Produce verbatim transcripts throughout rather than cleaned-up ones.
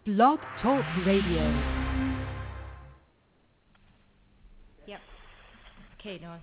Blog Talk Radio. Yep. Okay, Noah.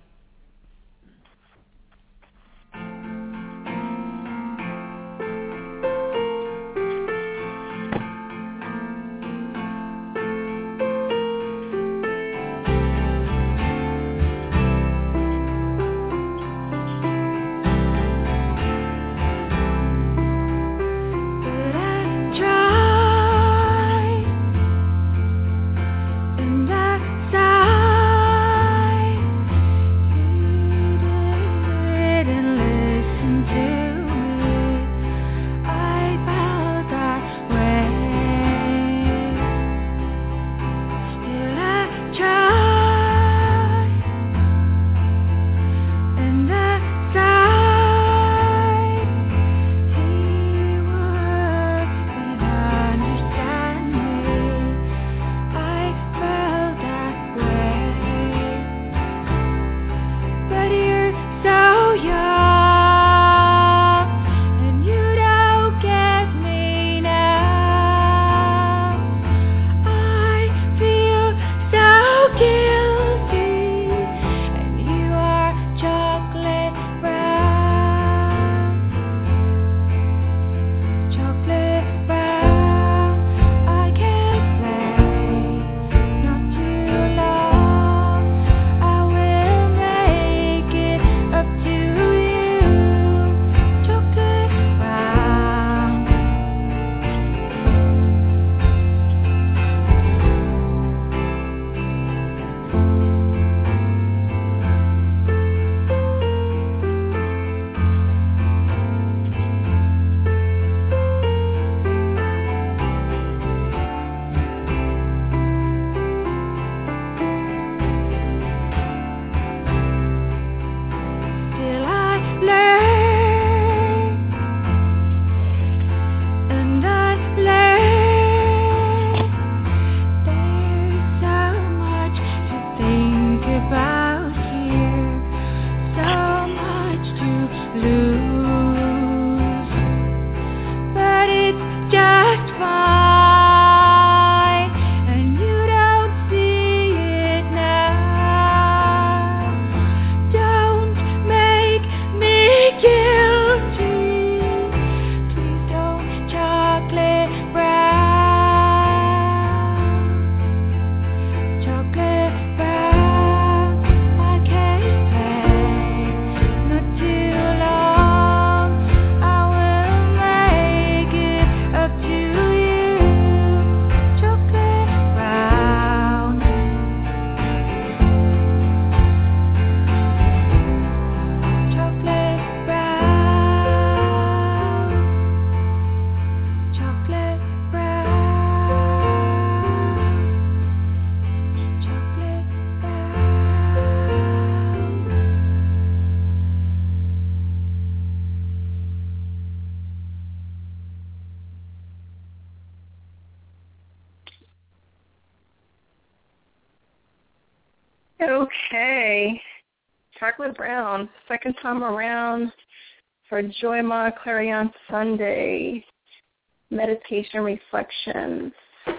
Okay, Chocolate Brown, second time around for Joy Ma Clarion Sunday meditation reflections.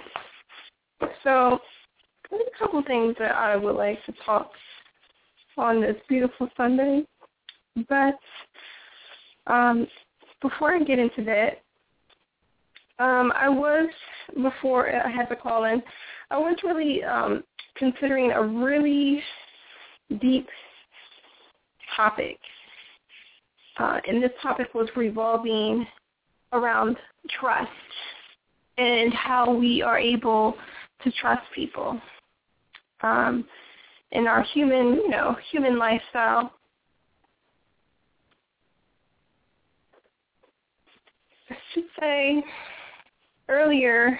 So, there's a couple things that I would like to talk on this beautiful Sunday, but um, before I get into that, um, I was, before I had to call in, I was really um, considering a really deep topic. Uh, and this topic was revolving around trust and how we are able to trust people um, in our human, you know, human lifestyle. I should say earlier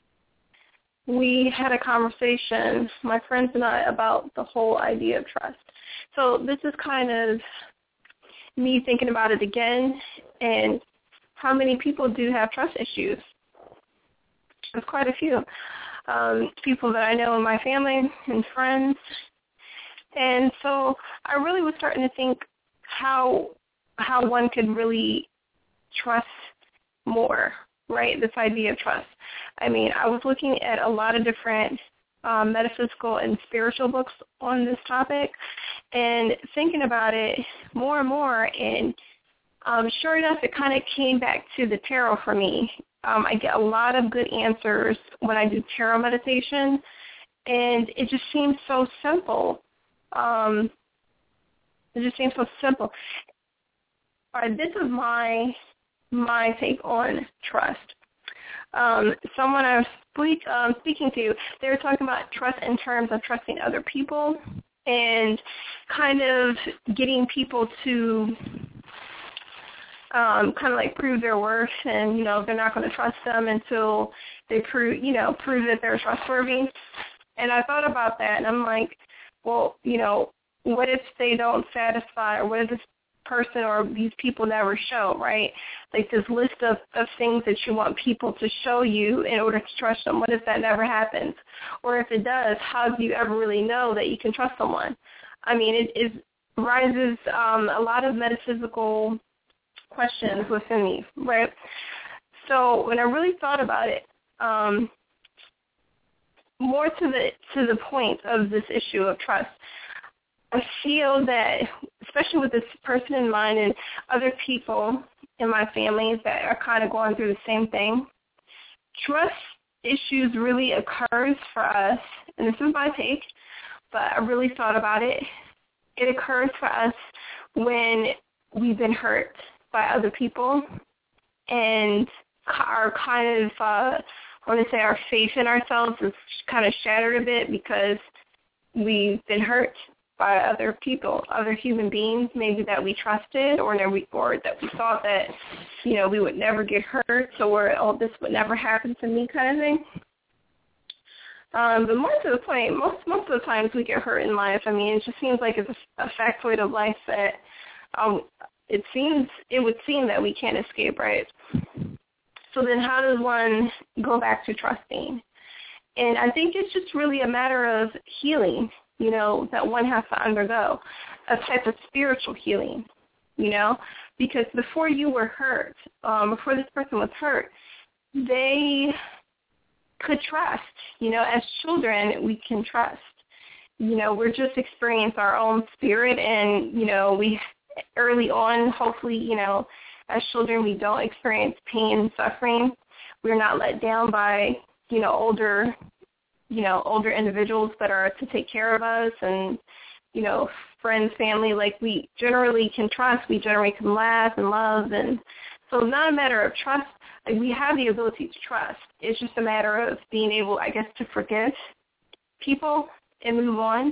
we had a conversation, my friends and I, about the whole idea of trust. So this is kind of me thinking about it again and how many people do have trust issues. There's quite a few. Um, people that I know in my family and friends. And so I really was starting to think how how one could really trust more right, this idea of trust. I mean, I was looking at a lot of different um, metaphysical and spiritual books on this topic and thinking about it more and more, and um, sure enough, it kind of came back to the tarot for me. Um, I get a lot of good answers when I do tarot meditation, and it just seems so simple. Um, it just seems so simple. All right, this is my my take on trust. Um, someone I was speak, um, speaking to, they were talking about trust in terms of trusting other people and kind of getting people to um, kind of like prove their worth, and, you know, they're not going to trust them until they prove, you know, prove that they're trustworthy. And I thought about that, and I'm like, well, you know, what if they don't satisfy, or what if this person or these people never show, right? Like this list of, of things that you want people to show you in order to trust them. What if that never happens? Or if it does, how do you ever really know that you can trust someone? I mean, it, it rises um, a lot of metaphysical questions within me, right? So when I really thought about it, um, more to the to the point of this issue of trust, I feel that, especially with this person in mind and other people in my family that are kind of going through the same thing, trust issues really occurs for us, and this is my take, but I really thought about it. It occurs for us when we've been hurt by other people and are kind of, uh, I want to say our faith in ourselves is kind of shattered a bit because we've been hurt by other people, other human beings, maybe that we trusted, or that we, or that we thought that, you know, we would never get hurt, or oh, this would never happen to me, kind of thing. Um, but more to the point, most most of the times we get hurt in life. I mean, it just seems like it's a, a factoid of life that um, it seems it would seem that we can't escape, right? So then, how does one go back to trusting? And I think it's just really a matter of healing, you know, that one has to undergo, a type of spiritual healing, you know, because before you were hurt, um, before this person was hurt, they could trust, you know, as children, we can trust. You know, we're just experiencing our own spirit, and, you know, we early on, hopefully, you know, as children, we don't experience pain and suffering. We're not let down by, you know, older you know, older individuals that are to take care of us, and, you know, friends, family, like we generally can trust, we generally can laugh and love, and so it's not a matter of trust. Like, we have the ability to trust. It's just a matter of being able, I guess, to forgive people and move on,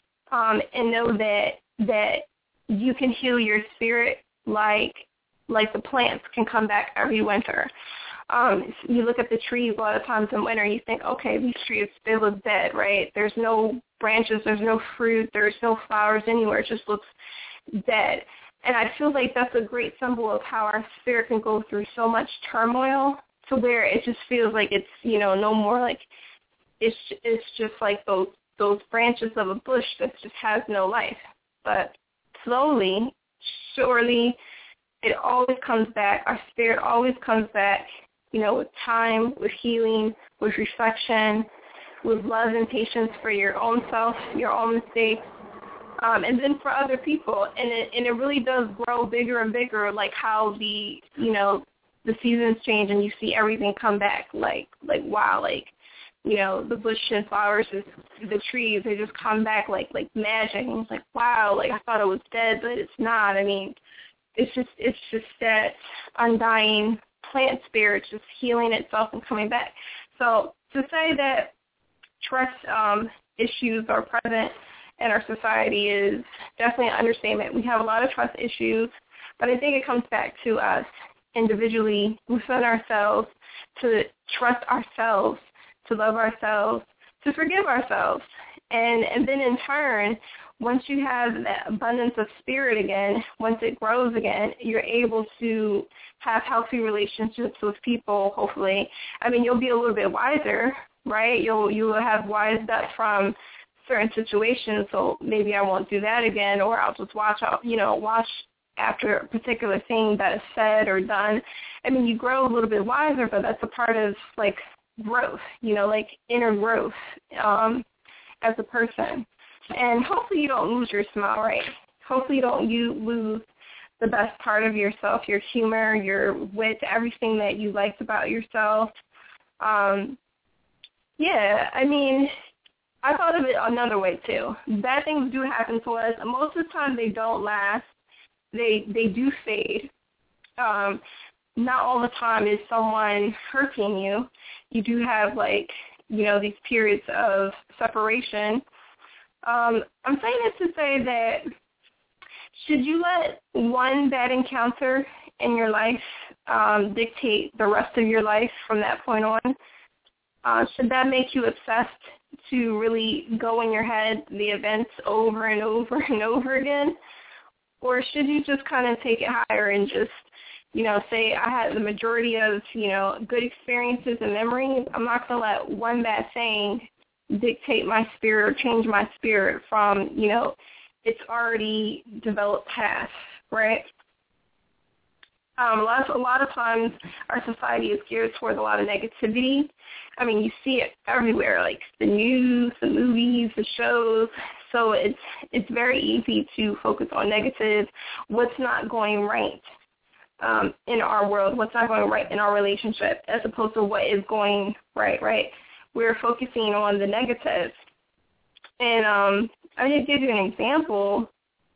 um, and know that that you can heal your spirit like like the plants can come back every winter. Um, you look at the trees a lot of times in winter, you think, okay, these trees, they look dead, right? There's no branches, there's no fruit, there's no flowers anywhere. It just looks dead. And I feel like that's a great symbol of how our spirit can go through so much turmoil to where it just feels like it's, you know, no more like it's it's just like those those branches of a bush that just has no life. But slowly, surely, it always comes back. Our spirit always comes back, you know, with time, with healing, with reflection, with love and patience for your own self, your own mistakes, um, and then for other people. And it, and it really does grow bigger and bigger, like how the, you know, the seasons change and you see everything come back, like, like wow, like, you know, the bush and flowers, the trees, they just come back like, like magic. And it's like, wow, like I thought it was dead, but it's not. I mean, it's just, it's just that undying plant spirit just healing itself and coming back. So to say that trust um, issues are present in our society is definitely an understatement. We have a lot of trust issues, but I think it comes back to us individually within ourselves to trust ourselves, to love ourselves, to forgive ourselves. And, and then in turn, once you have that abundance of spirit again, once it grows again, you're able to have healthy relationships with people, hopefully. I mean, you'll be a little bit wiser, right? You'll you will have wised up from certain situations, so maybe I won't do that again, or I'll just watch out, you know, watch after a particular thing that is said or done. I mean, you grow a little bit wiser, but that's a part of, like, growth, you know, like inner growth um, as a person. And hopefully you don't lose your smile, right? Hopefully you don't you lose the best part of yourself, your humor, your wit, everything that you liked about yourself. Um, yeah, I mean, I thought of it another way, too. Bad things do happen to us. Most of the time they don't last. They they do fade. Um, not all the time is someone hurting you. You do have, like, you know, these periods of separation. Um, I'm saying this to say that should you let one bad encounter in your life um, dictate the rest of your life from that point on? Uh, should that make you obsessed to really go in your head the events over and over and over again? Or should you just kind of take it higher and just, you know, say I had the majority of, you know, good experiences and memories. I'm not going to let one bad thing dictate my spirit or change my spirit from, you know, it's already developed path, right? Um, a, lot of, a lot of times our society is geared towards a lot of negativity. I mean, you see it everywhere, like the news, the movies, the shows. So it's it's very easy to focus on negative, what's not going right um, in our world, what's not going right in our relationship, as opposed to what is going right, right? We're focusing on the negative. And um, I just give you an example.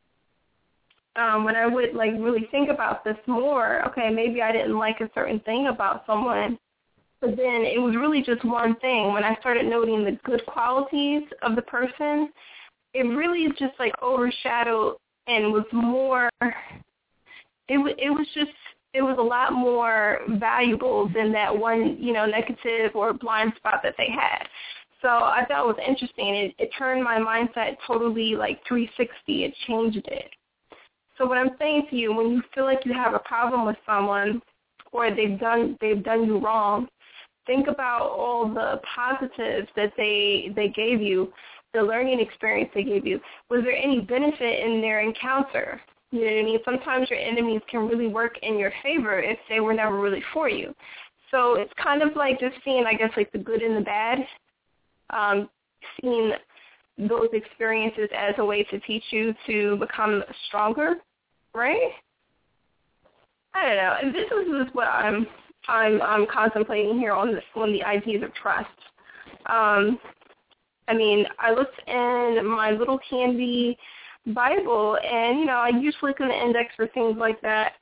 Um, when I would, like, really think about this more, okay, maybe I didn't like a certain thing about someone, but then it was really just one thing. When I started noting the good qualities of the person, it really just, like, overshadowed and was more, it, w- it was just, it was a lot more valuable than that one, you know, negative or blind spot that they had. So I thought it was interesting. It, it turned my mindset totally, like, three sixty. It changed it. So what I'm saying to you, when you feel like you have a problem with someone or they've done they've done you wrong, think about all the positives that they they gave you, the learning experience they gave you. Was there any benefit in their encounter? You know what I mean? Sometimes your enemies can really work in your favor if they were never really for you. So it's kind of like just seeing, I guess, like the good and the bad, um, seeing those experiences as a way to teach you to become stronger, right? I don't know. And this is just what I'm I'm I'm contemplating here on the on the ideas of trust. Um, I mean, I looked in my little handy Bible, and you know, I usually look in the index for things like that.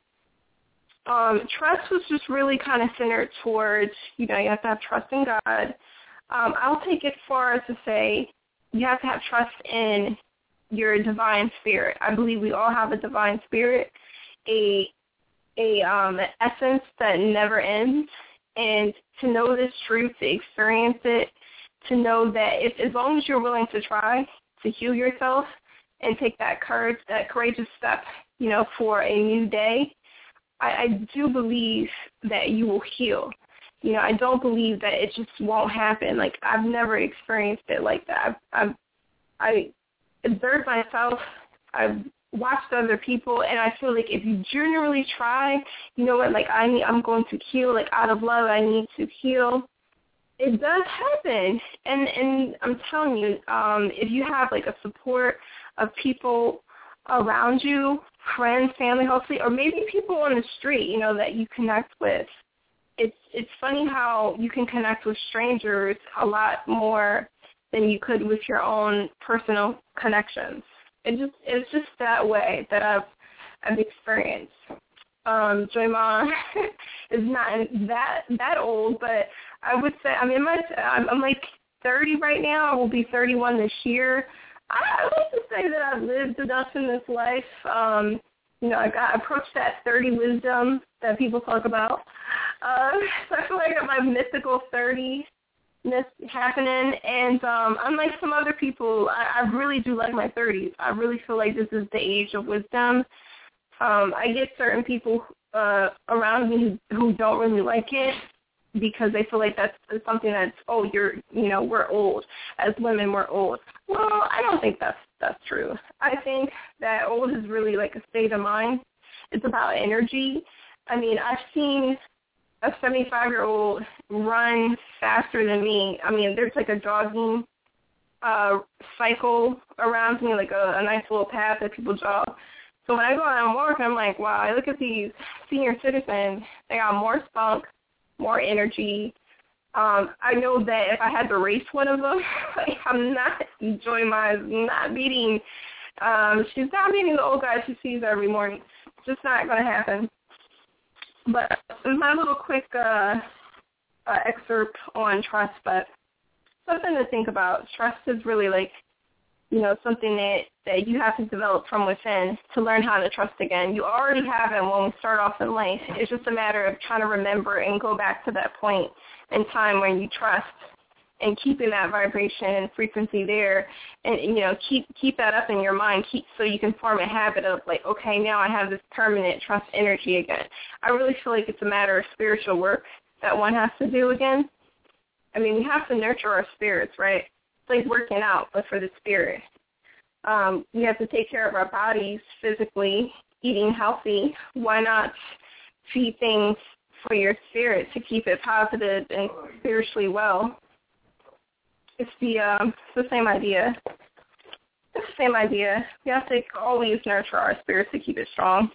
Um, trust was just really kind of centered towards, you know, you have to have trust in God. Um, I'll take it far as to say you have to have trust in your divine spirit. I believe we all have a divine spirit, a a um, essence that never ends, and to know this truth, to experience it, to know that if as long as you're willing to try to heal yourself and take that courage, that courageous step, you know, for a new day, I, I do believe that you will heal. You know, I don't believe that it just won't happen. Like, I've never experienced it like that. I've, I've I observed myself. I've watched other people, and I feel like if you genuinely try, you know what, like, I need, I'm going to heal. Like, out of love, I need to heal. It does happen. And, and I'm telling you, um, if you have, like, a support of people around you, friends, family, hopefully, or maybe people on the street, you know, that you connect with, It's it's funny how you can connect with strangers a lot more than you could with your own personal connections. It just it's just that way that I've I've experienced. Um, Joy Ma is not that that old, but I would say I'm in my I'm, I'm like thirty right now. I will be thirty-one this year. I, I like to say that I've lived enough in this life. Um, You know, I got approached that thirty wisdom that people talk about. Uh, so I feel like I got my mythical thirty-ness happening. And um, unlike some other people, I, I really do like my thirties. I really feel like this is the age of wisdom. Um, I get certain people uh, around me who, who don't really like it because they feel like that's something that's, oh, you're, you know, we're old. As women, we're old. Well, I don't think that's that's true. I think that old is really like a state of mind. It's about energy. I mean, I've seen a seventy-five-year-old run faster than me. I mean, there's like a jogging uh, cycle around me, like a, a nice little path that people jog. So when I go out and walk, I'm like, wow, I look at these senior citizens. They got more spunk, more energy. Um, I know that if I had to race one of them, like, I'm not, Joy Mize, not beating, um, she's not beating the old guy she sees every morning. It's just not going to happen. But my little quick uh, uh, excerpt on trust, but something to think about. Trust is really like, you know, something that, that you have to develop from within to learn how to trust again. You already have it when we start off in life. It's just a matter of trying to remember and go back to that point in time when you trust and keeping that vibration and frequency there, and, you know, keep keep that up in your mind keep so you can form a habit of, like, okay, now I have this permanent trust energy again. I really feel like it's a matter of spiritual work that one has to do again. I mean, we have to nurture our spirits, right? It's like working out, but for the spirit. Um, we have to take care of our bodies physically, eating healthy. Why not feed things for your spirit to keep it positive and spiritually well? It's the, um, it's the same idea. It's the same idea. We have to always nurture our spirits to keep it strong.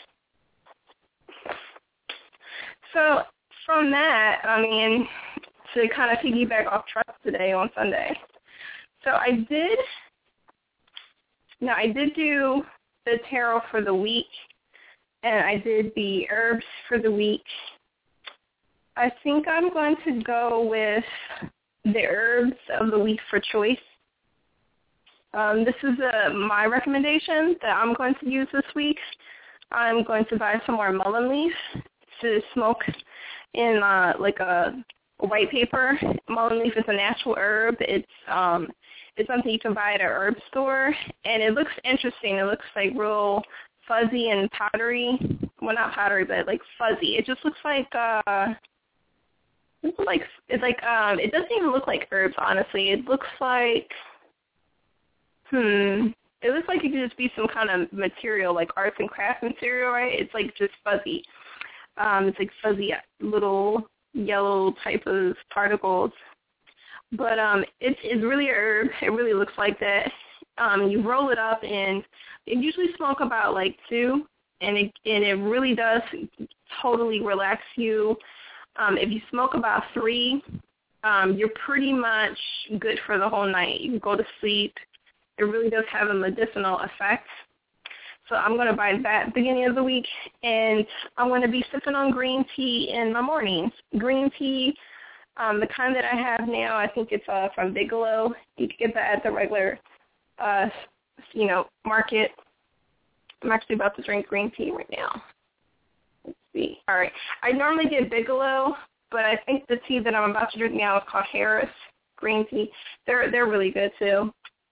So from that, I mean, to kind of piggyback off trust today on Sunday. So I did, no, I did do the tarot for the week, and I did the herbs for the week. I think I'm going to go with the herbs of the week for choice. Um, this is uh, my recommendation that I'm going to use this week. I'm going to buy some more mullein leaf to smoke in uh, like a white paper. Mullein leaf is a natural herb. It's um, it's something you can buy at a herb store, and it looks interesting. It looks like real fuzzy and powdery. Well, not powdery, but like fuzzy. It just looks like uh, it's like it's like um, it doesn't even look like herbs. Honestly, it looks like hmm. It looks like it could just be some kind of material, like arts and crafts material, right? It's like just fuzzy. Um, it's like fuzzy little yellow type of particles. But um, it's, it's really a herb. It really looks like that. Um, you roll it up, and it usually smoke about like two, and it, and it really does totally relax you. Um, if you smoke about three, um, you're pretty much good for the whole night. You can go to sleep. It really does have a medicinal effect. So I'm going to buy that beginning of the week, and I'm going to be sipping on green tea in my mornings. Green tea, um, the kind that I have now, I think it's uh, from Bigelow. You can get that at the regular, uh, you know, market. I'm actually about to drink green tea right now. Let's see. All right. I normally get Bigelow, but I think the tea that I'm about to drink now is called Harris green tea. They're they're really good too.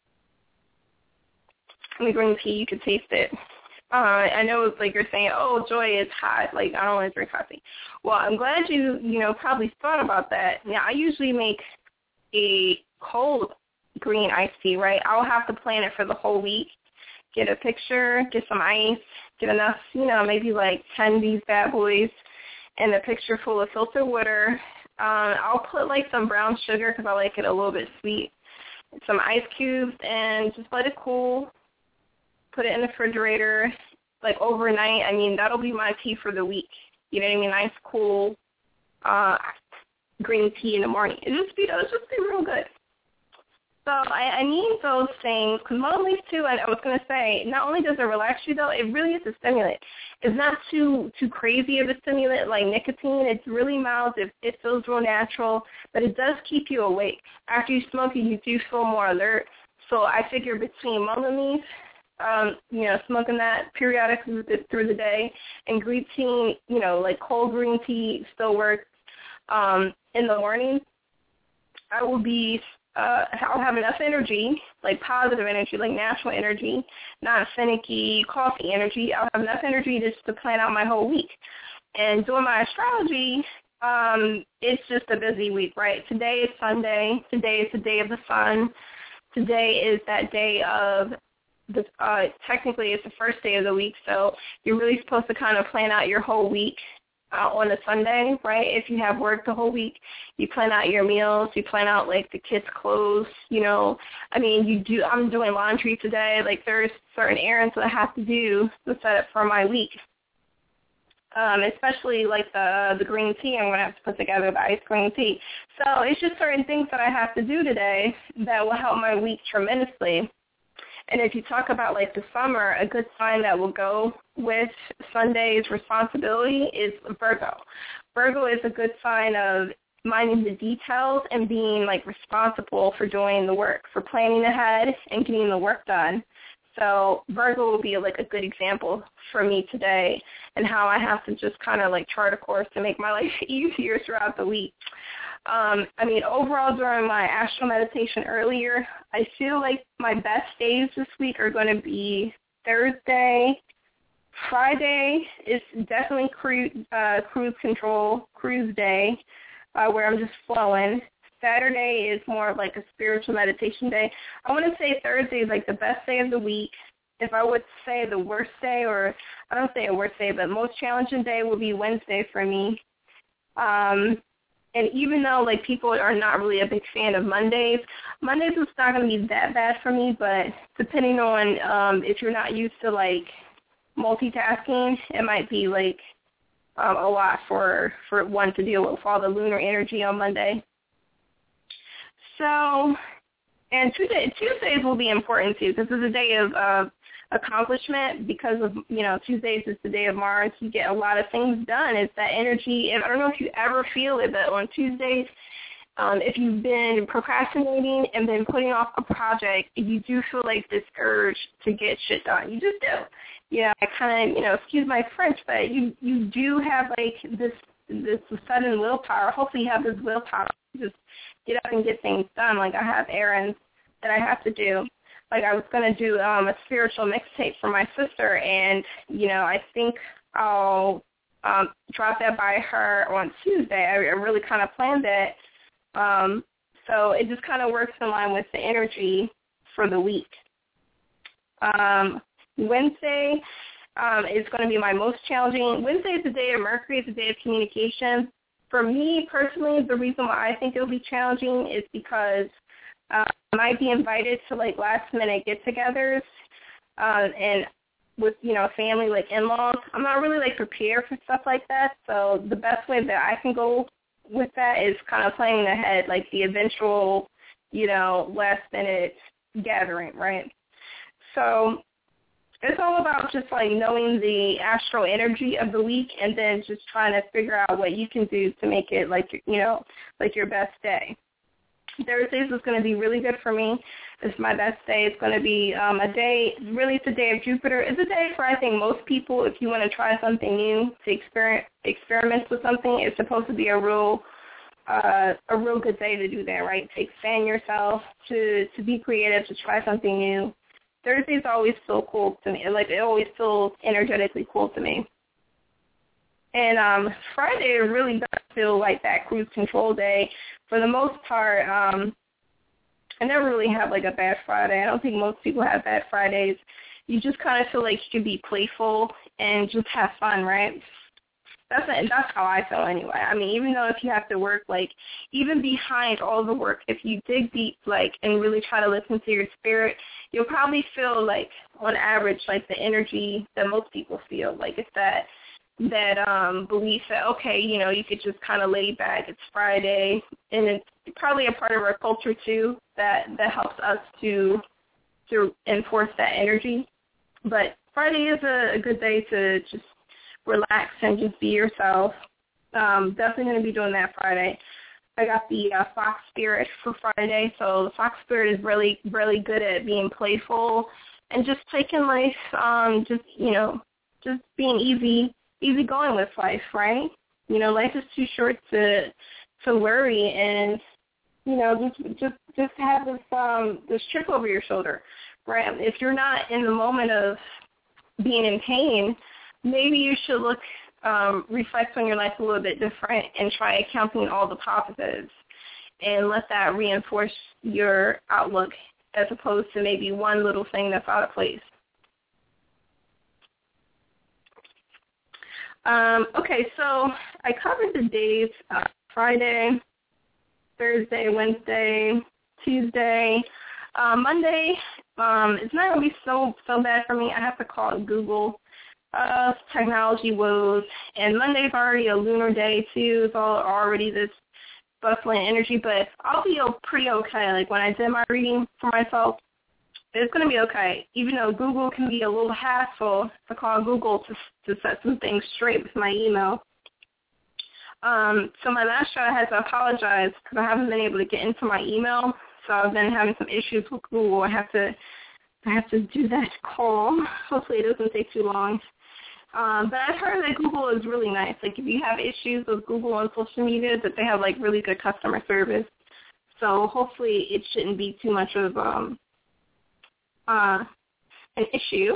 The green tea, you can taste it. Uh, I know it's like you're saying, oh, Joy, it's hot. Like, I don't want to drink coffee. Well, I'm glad you, you know, probably thought about that. Now, I usually make a cold green iced tea, right? I'll have to plan it for the whole week. Get a picture, get some ice, get enough, you know, maybe like ten of these bad boys, and a picture full of filtered water. Um, I'll put like some brown sugar because I like it a little bit sweet, some ice cubes, and just let it cool. Put it in the refrigerator, like overnight. I mean, that'll be my tea for the week. You know what I mean? Nice, cool uh, green tea in the morning. It just be, it'll just be real good. So I, I need those things, because mullein leaf too, I, I was going to say, not only does it relax you, though, it really is a stimulant. It's not too too crazy of a stimulant like nicotine. It's really mild. It, it feels real natural, but it does keep you awake. After you smoke it, you do feel more alert. So I figure between mullein leaf, Um, you know, smoking that periodically through the day, and green tea, you know, like cold green tea still works. Um, in the morning, I will be, uh, I'll have enough energy, like positive energy, like natural energy, not finicky coffee energy. I'll have enough energy just to plan out my whole week. And doing my astrology, um, it's just a busy week, right? Today is Sunday. Today is the day of the sun. Today is that day of the, uh, technically it's the first day of the week, so you're really supposed to kind of plan out your whole week uh, on a Sunday, right? If you have work the whole week, you plan out your meals, you plan out, like, the kids' clothes, you know. I mean, you do, I'm doing laundry today. Like, there's certain errands that I have to do to set up for my week. Um, especially like the the green tea I'm going to have to put together, the iced green tea. So it's just certain things that I have to do today that will help my week tremendously. And if you talk about like the summer, a good sign that will go with Sunday's responsibility is Virgo. Virgo is a good sign of minding the details and being like responsible for doing the work, for planning ahead and getting the work done. So Virgo will be like a good example for me today and how I have to just kind of like chart a course to make my life easier throughout the week. Um, I mean, overall during my astral meditation earlier, I feel like my best days this week are going to be Thursday. Friday is definitely cruise, uh, cruise control, cruise day, uh, where I'm just flowing. Saturday is more of like a spiritual meditation day. I want to say Thursday is like the best day of the week. If I would say the worst day, or I don't say a worst day, but most challenging day will be Wednesday for me. Um, and even though like people are not really a big fan of Mondays, Mondays is not going to be that bad for me, but depending on um, if you're not used to like multitasking, it might be like um, a lot for, for one to deal with all the lunar energy on Monday. So, and Tuesday, Tuesdays will be important too, because it's a day of uh, accomplishment. Because of, you know, Tuesdays is the day of Mars. You get a lot of things done. It's that energy. And I don't know if you ever feel it, but on Tuesdays, um, if you've been procrastinating and been putting off a project, you do feel like this urge to get shit done. You just do. Yeah, I kind of, you know, excuse my French, but you you do have like this this sudden willpower. Hopefully, you have this willpower. Just get up and get things done. Like I have errands that I have to do. Like I was going to do um, a spiritual mixtape for my sister, and, you know, I think I'll um, drop that by her on Tuesday. I, I really kind of planned it. Um, so it just kind of works in line with the energy for the week. Um, Wednesday um, is going to be my most challenging. Wednesday is the day of Mercury. It's the day of communication. For me personally, the reason why I think it will be challenging is because uh, I might be invited to like last minute get-togethers, uh, and with, you know, family, like in-laws. I'm not really like prepared for stuff like that. So the best way that I can go with that is kind of planning ahead, like the eventual, you know, last minute gathering, right? So it's all about just like knowing the astral energy of the week and then just trying to figure out what you can do to make it like, you know, like your best day. Thursdays is going to be really good for me. It's my best day. It's going to be um, a day, really it's a day of Jupiter. It's a day for, I think, most people, if you want to try something new, to experiment, experiment with something, it's supposed to be a real uh, a real good day to do that, right? To expand yourself, to, to be creative, to try something new. Thursdays always feel cool to me. Like, it always feels energetically cool to me. And um, Friday really does feel like that cruise control day. For the most part, um, I never really have, like, a bad Friday. I don't think most people have bad Fridays. You just kind of feel like you can be playful and just have fun, right? That's that's how I feel anyway. I mean, even though if you have to work, like, even behind all the work, if you dig deep, like, and really try to listen to your spirit, you'll probably feel, like, on average, like, the energy that most people feel. Like, it's that that um, belief that, okay, you know, you could just kind of lay back. It's Friday, and it's probably a part of our culture, too, that, that helps us to to enforce that energy. But Friday is a, a good day to just relax and just be yourself. Um, definitely going to be doing that Friday. I got the uh, Fox Spirit for Friday, so the Fox Spirit is really, really good at being playful and just taking life, um, just, you know, just being easy, easy going with life, right? You know, life is too short to to worry and, you know, just just just have this um this chip over your shoulder, right? If you're not in the moment of being in pain, maybe you should look, um, reflect on your life a little bit different and try counting all the positives and let that reinforce your outlook as opposed to maybe one little thing that's out of place. Um, okay, so I covered the days, uh, Friday, Thursday, Wednesday, Tuesday. Uh, Monday, um, it's not going to be so so bad for me. I have to call Google uh, technology woes. And Monday's already a lunar day, too. It's all already this bustling energy. But I'll be pretty okay. Like, when I did my reading for myself, it's going to be okay, even though Google can be a little hassle to call Google to to set some things straight with my email. Um, so my master, I had to apologize because I haven't been able to get into my email. So I've been having some issues with Google. I have to I have to do that call. Hopefully it doesn't take too long. Um, but I've heard that Google is really nice. Like if you have issues with Google on social media, that they have like really good customer service. So hopefully it shouldn't be too much of um, uh, an issue.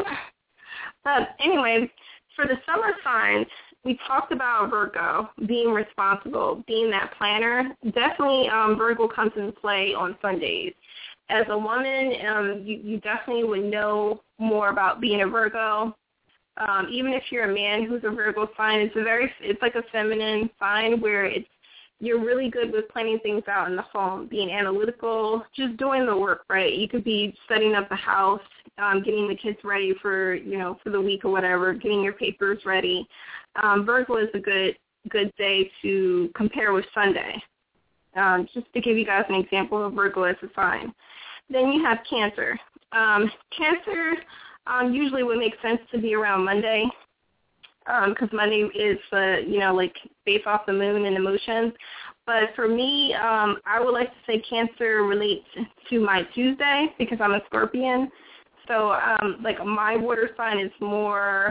But anyway, for the summer signs, we talked about Virgo, being responsible, being that planner. Definitely um, Virgo comes into play on Sundays. As a woman, um, you, you definitely would know more about being a Virgo. Um, even if you're a man who's a Virgo sign, it's a very, it's like a feminine sign where it's you're really good with planning things out in the home, being analytical, just doing the work, right? You could be setting up the house, um, getting the kids ready for, you know, for the week or whatever, getting your papers ready. Um, Virgo is a good good day to compare with Sunday. Um, just to give you guys an example of Virgo as a sign. Then you have Cancer. Um, Cancer um, usually would make sense to be around Monday, because um, Monday is, uh, you know, like based off the moon and emotions. But for me, um, I would like to say Cancer relates to my Tuesday because I'm a Scorpion. So, um, like, my water sign is more,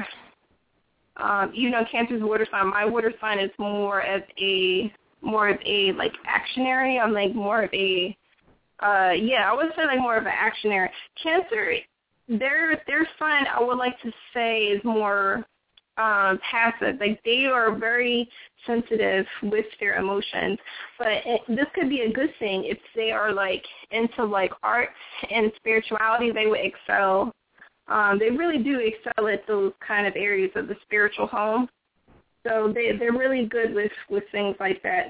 um, you know, Cancer's water sign. My water sign is more of a, more of a, like, actionary. I'm, like, more of a, uh, yeah, I would say, like, more of an actionary. Cancer, their, their sign, I would like to say, is more Um, passive. Like they are very sensitive with their emotions, but it, this could be a good thing if they are like into like art and spirituality. They would excel. Um, they really do excel at those kind of areas of the spiritual home. So they they're really good with with things like that.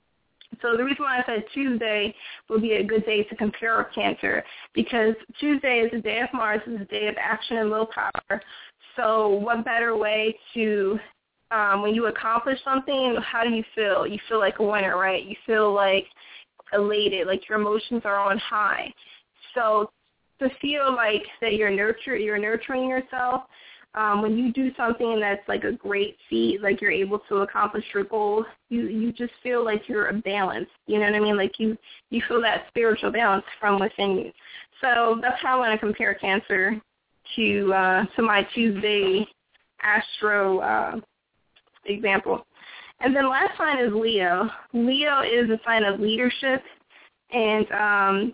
So the reason why I said Tuesday would be a good day to compare with Cancer, because Tuesday is the day of Mars, is the day of action and willpower. So what better way to, um, when you accomplish something, how do you feel? You feel like a winner, right? You feel like elated, like your emotions are on high. So to feel like that you're nurture, you're nurturing yourself, um, when you do something that's like a great feat, like you're able to accomplish your goal, you, you just feel like you're balanced. You know what I mean? Like you, you feel that spiritual balance from within you. So that's how I want to compare Cancer to uh, to my Tuesday astro uh, example. And then last sign is Leo. Leo is a sign of leadership and um,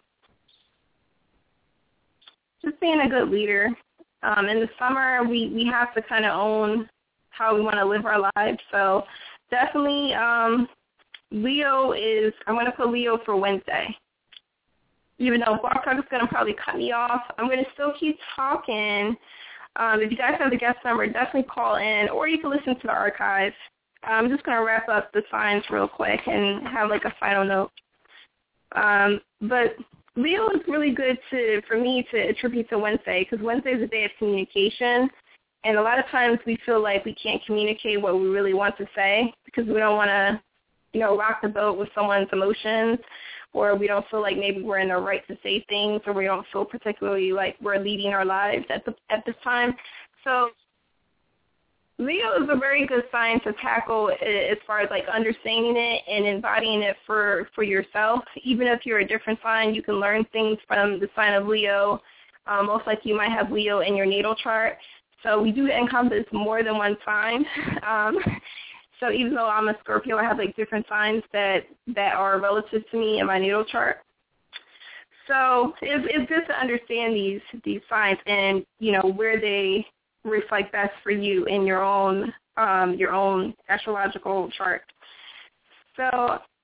just being a good leader. Um, in the summer, we, we have to kind of own how we want to live our lives. So definitely um, Leo is, I'm going to put Leo for Wednesday. Even though Blog Talk is going to probably cut me off, I'm going to still keep talking. Um, if you guys have the guest number, definitely call in, or you can listen to the archive. I'm just going to wrap up the signs real quick and have like a final note. Um, but Leo is really good to for me to attribute to Wednesday, because Wednesday is a day of communication, and a lot of times we feel like we can't communicate what we really want to say because we don't want to, you know, rock the boat with someone's emotions, or we don't feel like maybe we're in the right to say things, or we don't feel particularly like we're leading our lives at the at this time. So Leo is a very good sign to tackle as far as like understanding it and embodying it for, for yourself. Even if you're a different sign, you can learn things from the sign of Leo. Um, most likely you might have Leo in your natal chart. So we do encompass more than one sign. Um, So even though I'm a Scorpio, I have like different signs that, that are relative to me in my natal chart. So it's, it's good to understand these these signs and, you know, where they reflect best for you in your own um, your own astrological chart. So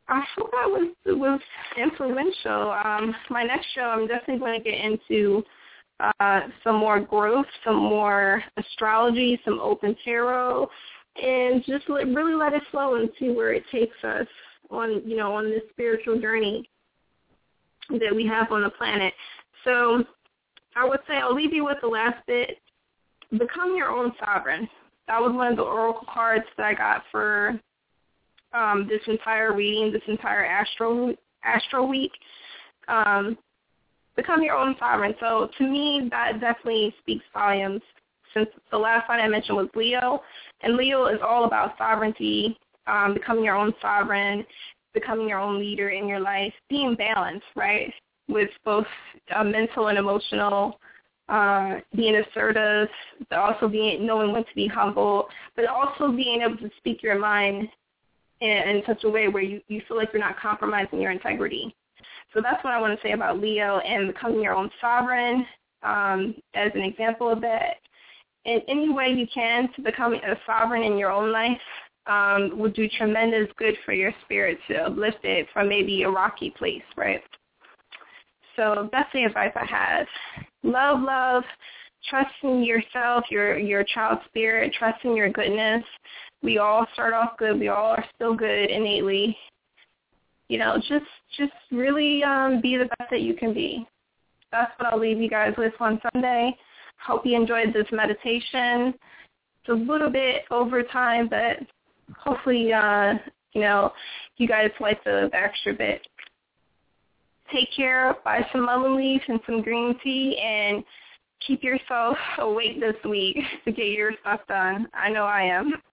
I hope that was was influential. Um, my next show, I'm definitely going to get into uh, some more growth, some more astrology, some open tarot, and just let, really let it flow and see where it takes us on, you know, on this spiritual journey that we have on the planet. So I would say I'll leave you with the last bit. Become your own sovereign. That was one of the oracle cards that I got for um, this entire reading, this entire astro astro week. Um, become your own sovereign. So to me, that definitely speaks volumes. Since the last one I mentioned was Leo, and Leo is all about sovereignty, um, becoming your own sovereign, becoming your own leader in your life, being balanced, right, with both uh, mental and emotional, uh, being assertive, but also being knowing when to be humble, but also being able to speak your mind in, in such a way where you, you feel like you're not compromising your integrity. So that's what I want to say about Leo and becoming your own sovereign um, as an example of that. In any way you can to become a sovereign in your own life um, would do tremendous good for your spirit to uplift it from maybe a rocky place, right? So that's the advice I have. Love, love, trust in yourself, your your child spirit, trust in your goodness. We all start off good. We all are still good innately. You know, just just really um, be the best that you can be. That's what I'll leave you guys with on Sunday. Hope you enjoyed this meditation. It's a little bit over time, but hopefully, uh, you know, you guys like the, the extra bit. Take care. Buy some mullein leaf and some green tea, and keep yourself awake this week to get your stuff done. I know I am.